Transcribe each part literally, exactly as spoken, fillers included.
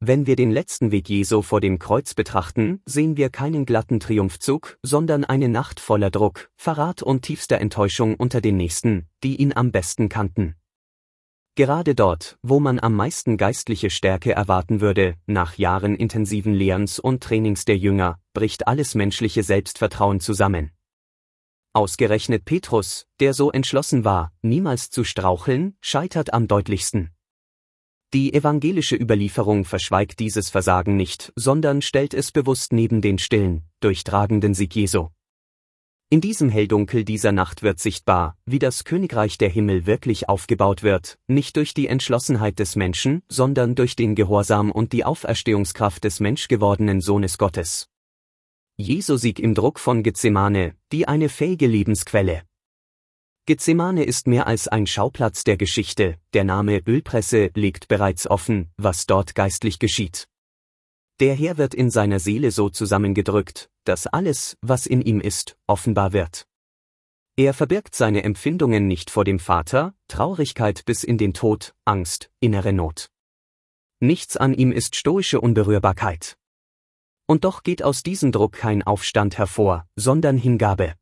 Wenn wir den letzten Weg Jesu vor dem Kreuz betrachten, sehen wir keinen glatten Triumphzug, sondern eine Nacht voller Druck, Verrat und tiefster Enttäuschung unter den Nächsten, die ihn am besten kannten. Gerade dort, wo man am meisten geistliche Stärke erwarten würde, nach Jahren intensiven Lehrens und Trainings der Jünger, bricht alles menschliche Selbstvertrauen zusammen. Ausgerechnet Petrus, der so entschlossen war, niemals zu straucheln, scheitert am deutlichsten. Die evangelische Überlieferung verschweigt dieses Versagen nicht, sondern stellt es bewusst neben den stillen, durchtragenden Sieg Jesu. In diesem Helldunkel dieser Nacht wird sichtbar, wie das Königreich der Himmel wirklich aufgebaut wird, nicht durch die Entschlossenheit des Menschen, sondern durch den Gehorsam und die Auferstehungskraft des menschgewordenen Sohnes Gottes. Jesu Sieg im Druck von Gethsemane, die eine fähige Lebensquelle. Gethsemane ist mehr als ein Schauplatz der Geschichte, der Name Ölpresse legt bereits offen, was dort geistlich geschieht. Der Herr wird in seiner Seele so zusammengedrückt, dass alles, was in ihm ist, offenbar wird. Er verbirgt seine Empfindungen nicht vor dem Vater, Traurigkeit bis in den Tod, Angst, innere Not. Nichts an ihm ist stoische Unberührbarkeit. Und doch geht aus diesem Druck kein Aufstand hervor, sondern Hingabe.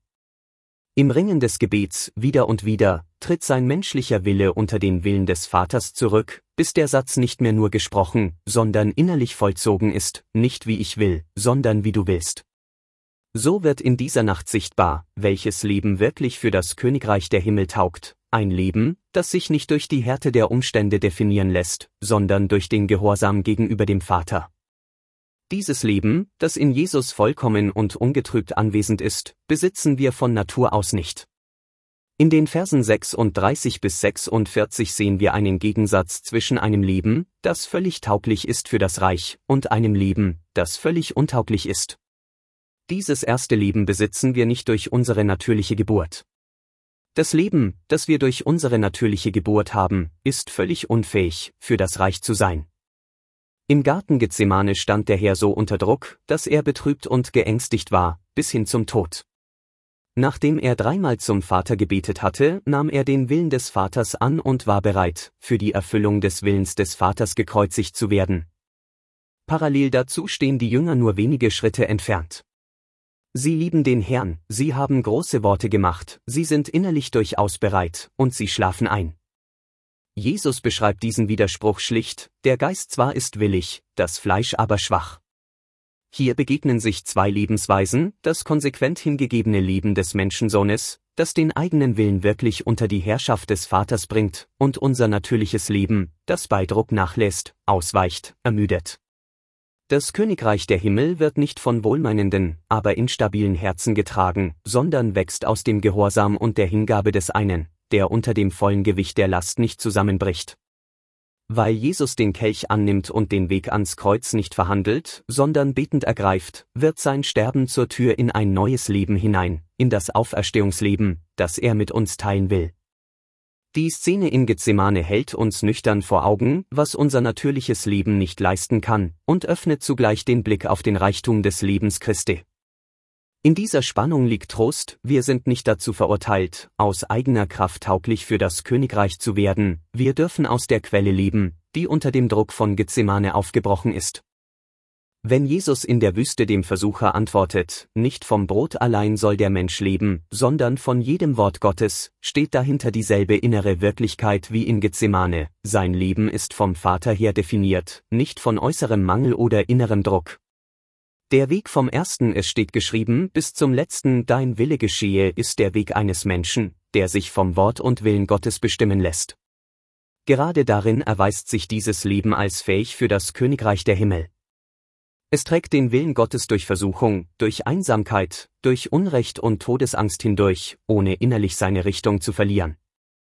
Im Ringen des Gebets, wieder und wieder, tritt sein menschlicher Wille unter den Willen des Vaters zurück, bis der Satz nicht mehr nur gesprochen, sondern innerlich vollzogen ist, nicht wie ich will, sondern wie du willst. So wird in dieser Nacht sichtbar, welches Leben wirklich für das Königreich der Himmel taugt, ein Leben, das sich nicht durch die Härte der Umstände definieren lässt, sondern durch den Gehorsam gegenüber dem Vater. Dieses Leben, das in Jesus vollkommen und ungetrübt anwesend ist, besitzen wir von Natur aus nicht. In den Versen sechsunddreißig bis sechsundvierzig sehen wir einen Gegensatz zwischen einem Leben, das völlig tauglich ist für das Reich, und einem Leben, das völlig untauglich ist. Dieses erste Leben besitzen wir nicht durch unsere natürliche Geburt. Das Leben, das wir durch unsere natürliche Geburt haben, ist völlig unfähig, für das Reich zu sein. Im Garten Gethsemane stand der Herr so unter Druck, dass er betrübt und geängstigt war, bis hin zum Tod. Nachdem er dreimal zum Vater gebetet hatte, nahm er den Willen des Vaters an und war bereit, für die Erfüllung des Willens des Vaters gekreuzigt zu werden. Parallel dazu stehen die Jünger nur wenige Schritte entfernt. Sie lieben den Herrn, sie haben große Worte gemacht, sie sind innerlich durchaus bereit, und sie schlafen ein. Jesus beschreibt diesen Widerspruch schlicht, der Geist zwar ist willig, das Fleisch aber schwach. Hier begegnen sich zwei Lebensweisen, das konsequent hingegebene Leben des Menschensohnes, das den eigenen Willen wirklich unter die Herrschaft des Vaters bringt, und unser natürliches Leben, das bei Druck nachlässt, ausweicht, ermüdet. Das Königreich der Himmel wird nicht von wohlmeinenden, aber instabilen Herzen getragen, sondern wächst aus dem Gehorsam und der Hingabe des einen, der unter dem vollen Gewicht der Last nicht zusammenbricht. Weil Jesus den Kelch annimmt und den Weg ans Kreuz nicht verhandelt, sondern betend ergreift, wird sein Sterben zur Tür in ein neues Leben hinein, in das Auferstehungsleben, das er mit uns teilen will. Die Szene in Gethsemane hält uns nüchtern vor Augen, was unser natürliches Leben nicht leisten kann, und öffnet zugleich den Blick auf den Reichtum des Lebens Christi. In dieser Spannung liegt Trost, wir sind nicht dazu verurteilt, aus eigener Kraft tauglich für das Königreich zu werden, wir dürfen aus der Quelle leben, die unter dem Druck von Gethsemane aufgebrochen ist. Wenn Jesus in der Wüste dem Versucher antwortet, nicht vom Brot allein soll der Mensch leben, sondern von jedem Wort Gottes, steht dahinter dieselbe innere Wirklichkeit wie in Gethsemane, sein Leben ist vom Vater her definiert, nicht von äußerem Mangel oder innerem Druck. Der Weg vom ersten, es steht geschrieben, bis zum letzten, dein Wille geschehe, ist der Weg eines Menschen, der sich vom Wort und Willen Gottes bestimmen lässt. Gerade darin erweist sich dieses Leben als fähig für das Königreich der Himmel. Es trägt den Willen Gottes durch Versuchung, durch Einsamkeit, durch Unrecht und Todesangst hindurch, ohne innerlich seine Richtung zu verlieren.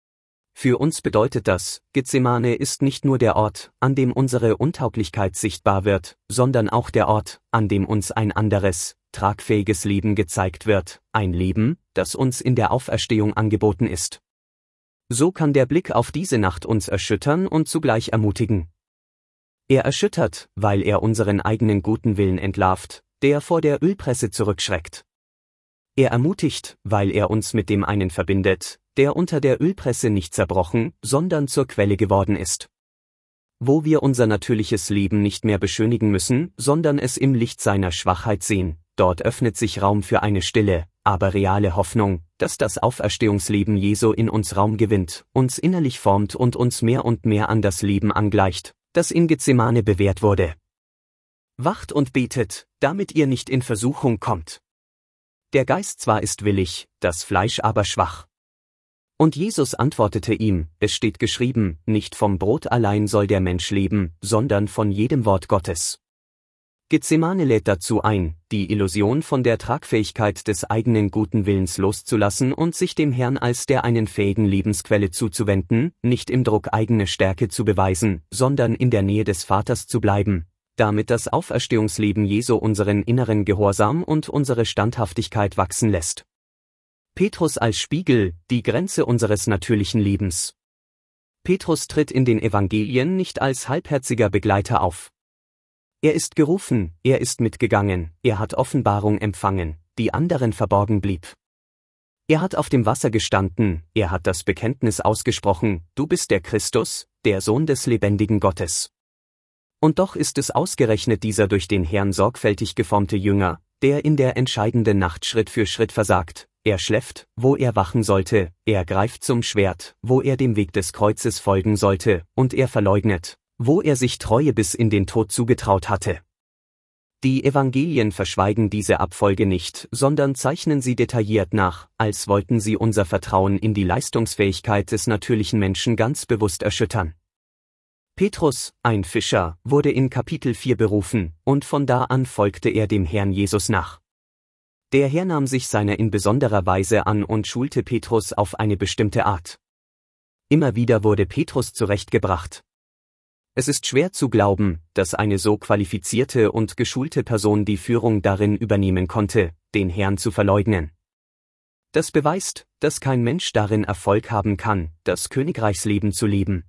Für uns bedeutet das, Gethsemane ist nicht nur der Ort, an dem unsere Untauglichkeit sichtbar wird, sondern auch der Ort, an dem uns ein anderes, tragfähiges Leben gezeigt wird, ein Leben, das uns in der Auferstehung angeboten ist. So kann der Blick auf diese Nacht uns erschüttern und zugleich ermutigen. Er erschüttert, weil er unseren eigenen guten Willen entlarvt, der vor der Ölpresse zurückschreckt. Er ermutigt, weil er uns mit dem einen verbindet, der unter der Ölpresse nicht zerbrochen, sondern zur Quelle geworden ist. Wo wir unser natürliches Leben nicht mehr beschönigen müssen, sondern es im Licht seiner Schwachheit sehen, dort öffnet sich Raum für eine stille, aber reale Hoffnung, dass das Auferstehungsleben Jesu in uns Raum gewinnt, uns innerlich formt und uns mehr und mehr an das Leben angleicht, das in Gethsemane bewährt wurde. Wacht und betet, damit ihr nicht in Versuchung kommt. Der Geist zwar ist willig, das Fleisch aber schwach. Und Jesus antwortete ihm, es steht geschrieben, nicht vom Brot allein soll der Mensch leben, sondern von jedem Wort Gottes. Gethsemane lädt dazu ein, die Illusion von der Tragfähigkeit des eigenen guten Willens loszulassen und sich dem Herrn als der einen fähigen Lebensquelle zuzuwenden, nicht im Druck eigene Stärke zu beweisen, sondern in der Nähe des Vaters zu bleiben, damit das Auferstehungsleben Jesu unseren inneren Gehorsam und unsere Standhaftigkeit wachsen lässt. Petrus als Spiegel, die Grenze unseres natürlichen Lebens. Petrus tritt in den Evangelien nicht als halbherziger Begleiter auf. Er ist gerufen, er ist mitgegangen, er hat Offenbarung empfangen, die anderen verborgen blieb. Er hat auf dem Wasser gestanden, er hat das Bekenntnis ausgesprochen, du bist der Christus, der Sohn des lebendigen Gottes. Und doch ist es ausgerechnet dieser durch den Herrn sorgfältig geformte Jünger, der in der entscheidenden Nacht Schritt für Schritt versagt. Er schläft, wo er wachen sollte, er greift zum Schwert, wo er dem Weg des Kreuzes folgen sollte, und er verleugnet, wo er sich Treue bis in den Tod zugetraut hatte. Die Evangelien verschweigen diese Abfolge nicht, sondern zeichnen sie detailliert nach, als wollten sie unser Vertrauen in die Leistungsfähigkeit des natürlichen Menschen ganz bewusst erschüttern. Petrus, ein Fischer, wurde in Kapitel vier berufen, und von da an folgte er dem Herrn Jesus nach. Der Herr nahm sich seiner in besonderer Weise an und schulte Petrus auf eine bestimmte Art. Immer wieder wurde Petrus zurechtgebracht. Es ist schwer zu glauben, dass eine so qualifizierte und geschulte Person die Führung darin übernehmen konnte, den Herrn zu verleugnen. Das beweist, dass kein Mensch darin Erfolg haben kann, das Königreichsleben zu leben.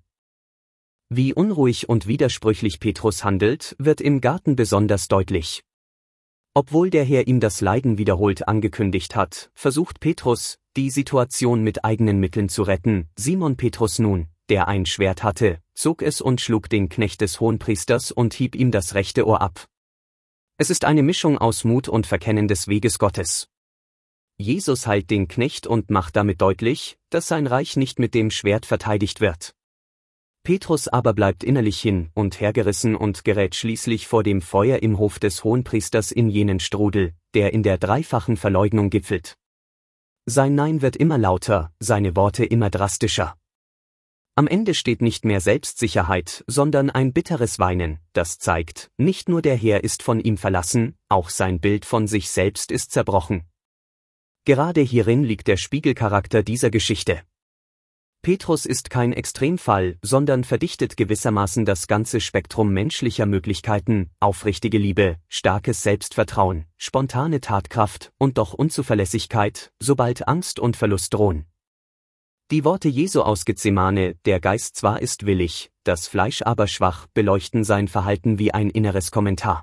Wie unruhig und widersprüchlich Petrus handelt, wird im Garten besonders deutlich. Obwohl der Herr ihm das Leiden wiederholt angekündigt hat, versucht Petrus, die Situation mit eigenen Mitteln zu retten. Simon Petrus nun, der ein Schwert hatte, zog es und schlug den Knecht des Hohenpriesters und hieb ihm das rechte Ohr ab. Es ist eine Mischung aus Mut und Verkennen des Weges Gottes. Jesus heilt den Knecht und macht damit deutlich, dass sein Reich nicht mit dem Schwert verteidigt wird. Petrus aber bleibt innerlich hin und hergerissen und gerät schließlich vor dem Feuer im Hof des Hohenpriesters in jenen Strudel, der in der dreifachen Verleugnung gipfelt. Sein Nein wird immer lauter, seine Worte immer drastischer. Am Ende steht nicht mehr Selbstsicherheit, sondern ein bitteres Weinen, das zeigt, nicht nur der Herr ist von ihm verlassen, auch sein Bild von sich selbst ist zerbrochen. Gerade hierin liegt der Spiegelcharakter dieser Geschichte. Petrus ist kein Extremfall, sondern verdichtet gewissermaßen das ganze Spektrum menschlicher Möglichkeiten, aufrichtige Liebe, starkes Selbstvertrauen, spontane Tatkraft und doch Unzuverlässigkeit, sobald Angst und Verlust drohen. Die Worte Jesu aus Gethsemane, der Geist zwar ist willig, das Fleisch aber schwach, beleuchten sein Verhalten wie ein inneres Kommentar.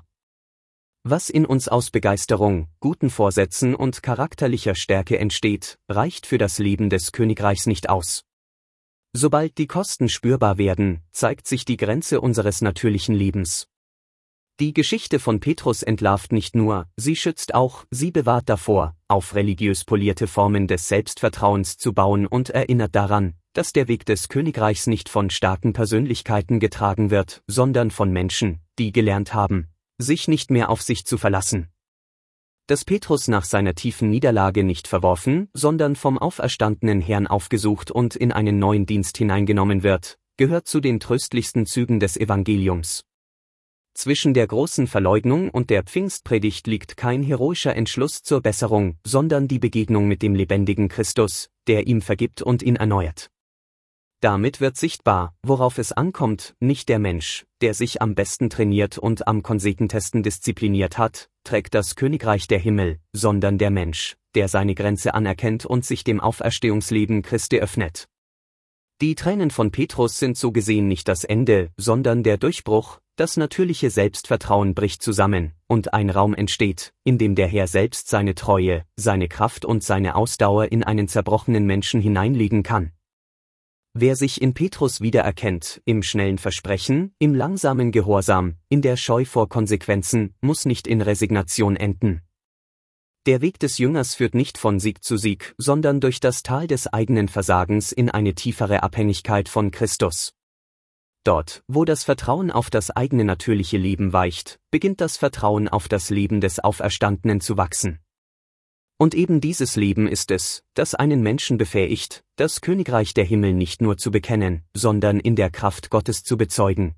Was in uns aus Begeisterung, guten Vorsätzen und charakterlicher Stärke entsteht, reicht für das Leben des Königreichs nicht aus. Sobald die Kosten spürbar werden, zeigt sich die Grenze unseres natürlichen Lebens. Die Geschichte von Petrus entlarvt nicht nur, sie schützt auch, sie bewahrt davor, auf religiös polierte Formen des Selbstvertrauens zu bauen und erinnert daran, dass der Weg des Königreichs nicht von starken Persönlichkeiten getragen wird, sondern von Menschen, die gelernt haben, sich nicht mehr auf sich zu verlassen. Dass Petrus nach seiner tiefen Niederlage nicht verworfen, sondern vom auferstandenen Herrn aufgesucht und in einen neuen Dienst hineingenommen wird, gehört zu den tröstlichsten Zügen des Evangeliums. Zwischen der großen Verleugnung und der Pfingstpredigt liegt kein heroischer Entschluss zur Besserung, sondern die Begegnung mit dem lebendigen Christus, der ihm vergibt und ihn erneuert. Damit wird sichtbar, worauf es ankommt, nicht der Mensch, der sich am besten trainiert und am konsequentesten diszipliniert hat, trägt das Königreich der Himmel, sondern der Mensch, der seine Grenze anerkennt und sich dem Auferstehungsleben Christi öffnet. Die Tränen von Petrus sind so gesehen nicht das Ende, sondern der Durchbruch, das natürliche Selbstvertrauen bricht zusammen, und ein Raum entsteht, in dem der Herr selbst seine Treue, seine Kraft und seine Ausdauer in einen zerbrochenen Menschen hineinlegen kann. Wer sich in Petrus wiedererkennt, im schnellen Versprechen, im langsamen Gehorsam, in der Scheu vor Konsequenzen, muss nicht in Resignation enden. Der Weg des Jüngers führt nicht von Sieg zu Sieg, sondern durch das Tal des eigenen Versagens in eine tiefere Abhängigkeit von Christus. Dort, wo das Vertrauen auf das eigene natürliche Leben weicht, beginnt das Vertrauen auf das Leben des Auferstandenen zu wachsen. Und eben dieses Leben ist es, das einen Menschen befähigt, das Königreich der Himmel nicht nur zu bekennen, sondern in der Kraft Gottes zu bezeugen.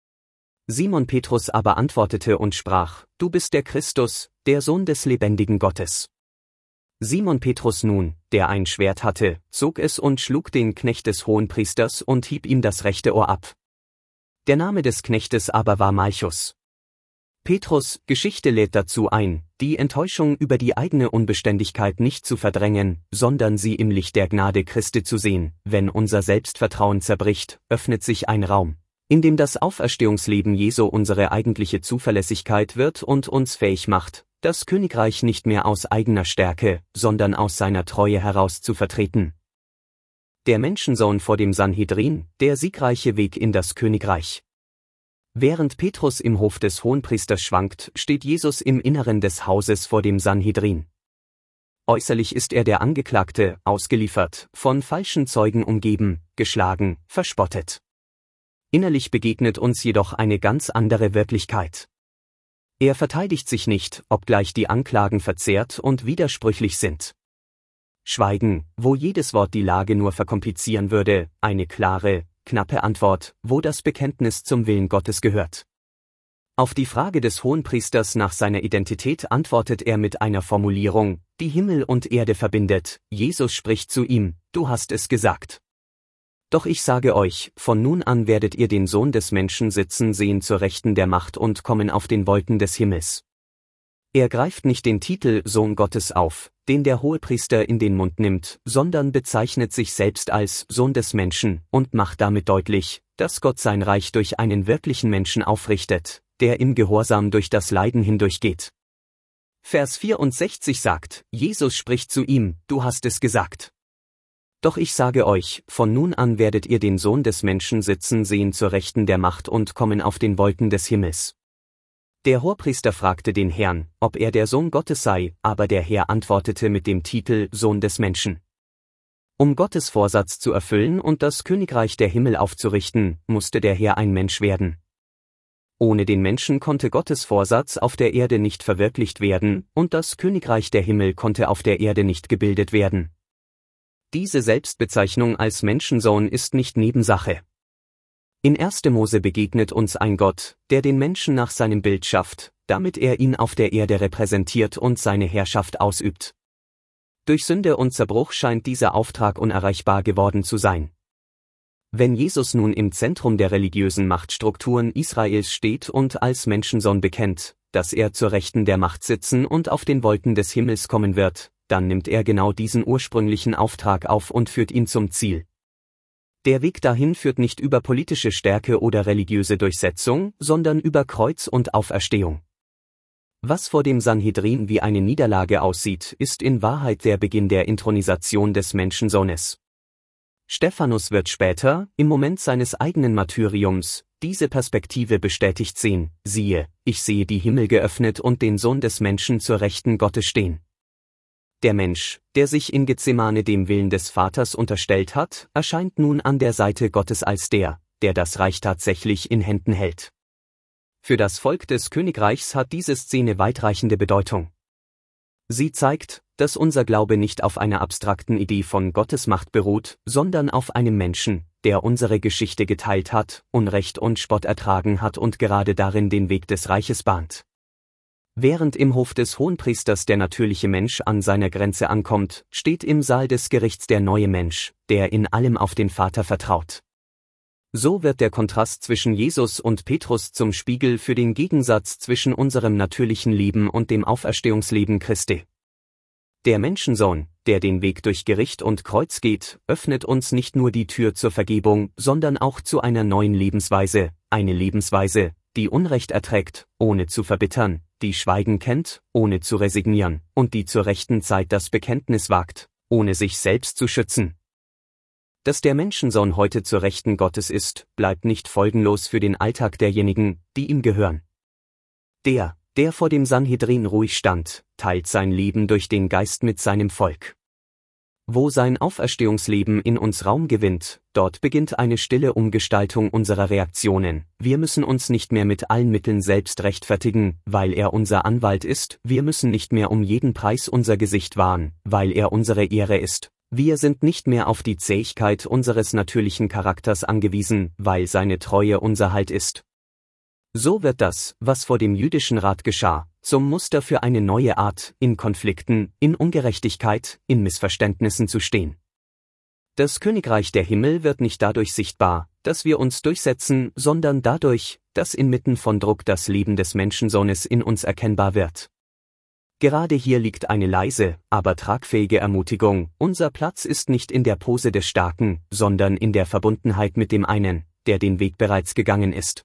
Simon Petrus aber antwortete und sprach: Du bist der Christus, der Sohn des lebendigen Gottes. Simon Petrus nun, der ein Schwert hatte, zog es und schlug den Knecht des Hohenpriesters und hieb ihm das rechte Ohr ab. Der Name des Knechtes aber war Malchus. Petrus' Geschichte lädt dazu ein, die Enttäuschung über die eigene Unbeständigkeit nicht zu verdrängen, sondern sie im Licht der Gnade Christi zu sehen. Wenn unser Selbstvertrauen zerbricht, öffnet sich ein Raum, in dem das Auferstehungsleben Jesu unsere eigentliche Zuverlässigkeit wird und uns fähig macht, das Königreich nicht mehr aus eigener Stärke, sondern aus seiner Treue heraus zu vertreten. Der Menschensohn vor dem Sanhedrin, der siegreiche Weg in das Königreich. Während Petrus im Hof des Hohenpriesters schwankt, steht Jesus im Inneren des Hauses vor dem Sanhedrin. Äußerlich ist er der Angeklagte, ausgeliefert, von falschen Zeugen umgeben, geschlagen, verspottet. Innerlich begegnet uns jedoch eine ganz andere Wirklichkeit. Er verteidigt sich nicht, obgleich die Anklagen verzerrt und widersprüchlich sind. Schweigen, wo jedes Wort die Lage nur verkomplizieren würde, eine klare, knappe Antwort, wo das Bekenntnis zum Willen Gottes gehört. Auf die Frage des Hohenpriesters nach seiner Identität antwortet er mit einer Formulierung, die Himmel und Erde verbindet. Jesus spricht zu ihm: Du hast es gesagt. Doch ich sage euch, von nun an werdet ihr den Sohn des Menschen sitzen sehen zur Rechten der Macht und kommen auf den Wolken des Himmels. Er greift nicht den Titel Sohn Gottes auf, den der Hohepriester in den Mund nimmt, sondern bezeichnet sich selbst als Sohn des Menschen und macht damit deutlich, dass Gott sein Reich durch einen wirklichen Menschen aufrichtet, der im Gehorsam durch das Leiden hindurchgeht. Vers vierundsechzig sagt, Jesus spricht zu ihm: Du hast es gesagt. Doch ich sage euch, von nun an werdet ihr den Sohn des Menschen sitzen sehen zur Rechten der Macht und kommen auf den Wolken des Himmels. Der Hohepriester fragte den Herrn, ob er der Sohn Gottes sei, aber der Herr antwortete mit dem Titel Sohn des Menschen. Um Gottes Vorsatz zu erfüllen und das Königreich der Himmel aufzurichten, musste der Herr ein Mensch werden. Ohne den Menschen konnte Gottes Vorsatz auf der Erde nicht verwirklicht werden, und das Königreich der Himmel konnte auf der Erde nicht gebildet werden. Diese Selbstbezeichnung als Menschensohn ist nicht Nebensache. In erster Mose begegnet uns ein Gott, der den Menschen nach seinem Bild schafft, damit er ihn auf der Erde repräsentiert und seine Herrschaft ausübt. Durch Sünde und Zerbruch scheint dieser Auftrag unerreichbar geworden zu sein. Wenn Jesus nun im Zentrum der religiösen Machtstrukturen Israels steht und als Menschensohn bekennt, dass er zur Rechten der Macht sitzen und auf den Wolken des Himmels kommen wird, dann nimmt er genau diesen ursprünglichen Auftrag auf und führt ihn zum Ziel. Der Weg dahin führt nicht über politische Stärke oder religiöse Durchsetzung, sondern über Kreuz und Auferstehung. Was vor dem Sanhedrin wie eine Niederlage aussieht, ist in Wahrheit der Beginn der Inthronisation des Menschensohnes. Stephanus wird später, im Moment seines eigenen Martyriums, diese Perspektive bestätigt sehen: Siehe, ich sehe die Himmel geöffnet und den Sohn des Menschen zur Rechten Gottes stehen. Der Mensch, der sich in Gethsemane dem Willen des Vaters unterstellt hat, erscheint nun an der Seite Gottes als der, der das Reich tatsächlich in Händen hält. Für das Volk des Königreichs hat diese Szene weitreichende Bedeutung. Sie zeigt, dass unser Glaube nicht auf einer abstrakten Idee von Gottes Macht beruht, sondern auf einem Menschen, der unsere Geschichte geteilt hat, Unrecht und Spott ertragen hat und gerade darin den Weg des Reiches bahnt. Während im Hof des Hohenpriesters der natürliche Mensch an seiner Grenze ankommt, steht im Saal des Gerichts der neue Mensch, der in allem auf den Vater vertraut. So wird der Kontrast zwischen Jesus und Petrus zum Spiegel für den Gegensatz zwischen unserem natürlichen Leben und dem Auferstehungsleben Christi. Der Menschensohn, der den Weg durch Gericht und Kreuz geht, öffnet uns nicht nur die Tür zur Vergebung, sondern auch zu einer neuen Lebensweise, eine Lebensweise, die Unrecht erträgt, ohne zu verbittern, die Schweigen kennt, ohne zu resignieren, und die zur rechten Zeit das Bekenntnis wagt, ohne sich selbst zu schützen. dass der Menschensohn heute zur Rechten Gottes ist, bleibt nicht folgenlos für den Alltag derjenigen, die ihm gehören. Der, der vor dem Sanhedrin ruhig stand, teilt sein Leben durch den Geist mit seinem Volk. Wo sein Auferstehungsleben in uns Raum gewinnt, dort beginnt eine stille Umgestaltung unserer Reaktionen. Wir müssen uns nicht mehr mit allen Mitteln selbst rechtfertigen, weil er unser Anwalt ist, wir müssen nicht mehr um jeden Preis unser Gesicht wahren, weil er unsere Ehre ist. Wir sind nicht mehr auf die Zähigkeit unseres natürlichen Charakters angewiesen, weil seine Treue unser Halt ist. So wird das, was vor dem jüdischen Rat geschah, zum Muster für eine neue Art, in Konflikten, in Ungerechtigkeit, in Missverständnissen zu stehen. Das Königreich der Himmel wird nicht dadurch sichtbar, dass wir uns durchsetzen, sondern dadurch, dass inmitten von Druck das Leben des Menschensohnes in uns erkennbar wird. Gerade hier liegt eine leise, aber tragfähige Ermutigung: Unser Platz ist nicht in der Pose des Starken, sondern in der Verbundenheit mit dem einen, der den Weg bereits gegangen ist.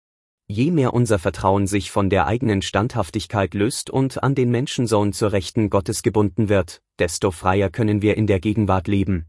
Je mehr unser Vertrauen sich von der eigenen Standhaftigkeit löst und an den Menschensohn zur Rechten Gottes gebunden wird, desto freier können wir in der Gegenwart leben.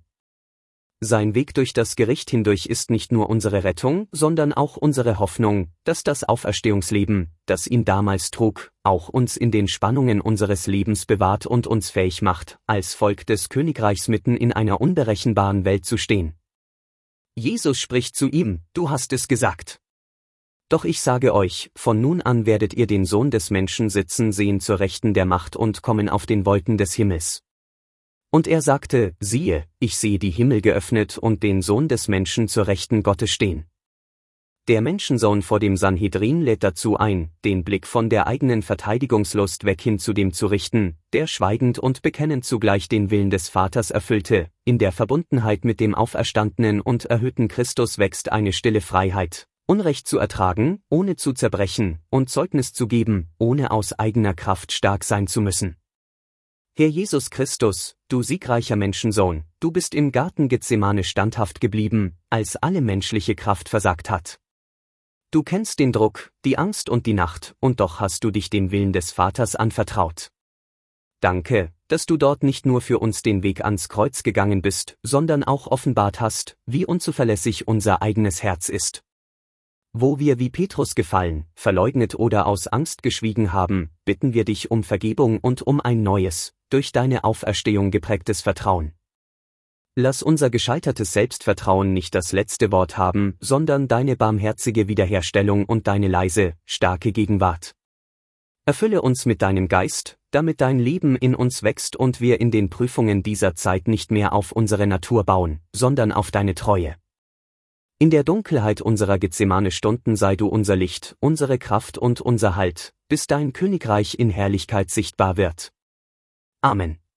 Sein Weg durch das Gericht hindurch ist nicht nur unsere Rettung, sondern auch unsere Hoffnung, dass das Auferstehungsleben, das ihn damals trug, auch uns in den Spannungen unseres Lebens bewahrt und uns fähig macht, als Volk des Königreichs mitten in einer unberechenbaren Welt zu stehen. Jesus spricht zu ihm: Du hast es gesagt. Doch ich sage euch, von nun an werdet ihr den Sohn des Menschen sitzen sehen zur Rechten der Macht und kommen auf den Wolken des Himmels. Und er sagte: Siehe, ich sehe die Himmel geöffnet und den Sohn des Menschen zur Rechten Gottes stehen. Der Menschensohn vor dem Sanhedrin lädt dazu ein, den Blick von der eigenen Verteidigungslust weg hin zu dem zu richten, der schweigend und bekennend zugleich den Willen des Vaters erfüllte. In der Verbundenheit mit dem auferstandenen und erhöhten Christus wächst eine stille Freiheit, Unrecht zu ertragen, ohne zu zerbrechen, und Zeugnis zu geben, ohne aus eigener Kraft stark sein zu müssen. Herr Jesus Christus, du siegreicher Menschensohn, du bist im Garten Gethsemane standhaft geblieben, als alle menschliche Kraft versagt hat. Du kennst den Druck, die Angst und die Nacht, und doch hast du dich dem Willen des Vaters anvertraut. Danke, dass du dort nicht nur für uns den Weg ans Kreuz gegangen bist, sondern auch offenbart hast, wie unzuverlässig unser eigenes Herz ist. Wo wir wie Petrus gefallen, verleugnet oder aus Angst geschwiegen haben, bitten wir dich um Vergebung und um ein neues, durch deine Auferstehung geprägtes Vertrauen. Lass unser gescheitertes Selbstvertrauen nicht das letzte Wort haben, sondern deine barmherzige Wiederherstellung und deine leise, starke Gegenwart. Erfülle uns mit deinem Geist, damit dein Leben in uns wächst und wir in den Prüfungen dieser Zeit nicht mehr auf unsere Natur bauen, sondern auf deine Treue. In der Dunkelheit unserer Gethsemane-Stunden sei du unser Licht, unsere Kraft und unser Halt, bis dein Königreich in Herrlichkeit sichtbar wird. Amen.